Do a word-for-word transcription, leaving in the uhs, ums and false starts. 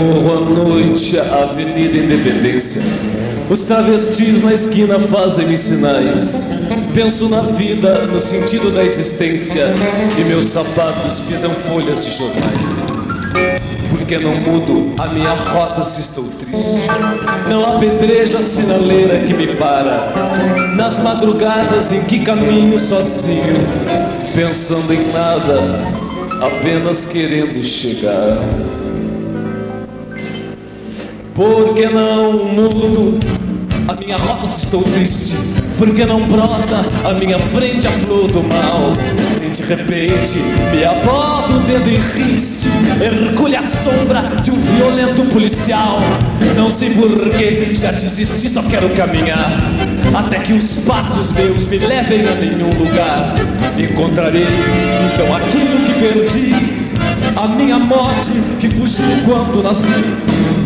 Percorro à noite a Avenida Independência. Os travestis na esquina fazem-me sinais. Penso na vida, no sentido da existência, e meus sapatos pisam folhas de jornais. Porque não mudo a minha rota se estou triste. Não apedrejo a sinaleira que me para nas madrugadas em que caminho sozinho, pensando em nada, apenas querendo chegar. Porque não mudo a minha rota se estou triste? Porque não brota à minha frente a flor do mal? E de repente me abota o dedo em riste, hercule a sombra de um violento policial. Não sei porquê, já desisti, só quero caminhar até que os passos meus me levem a nenhum lugar. Encontrarei então aquilo que perdi, a minha morte que fugiu quando nasci.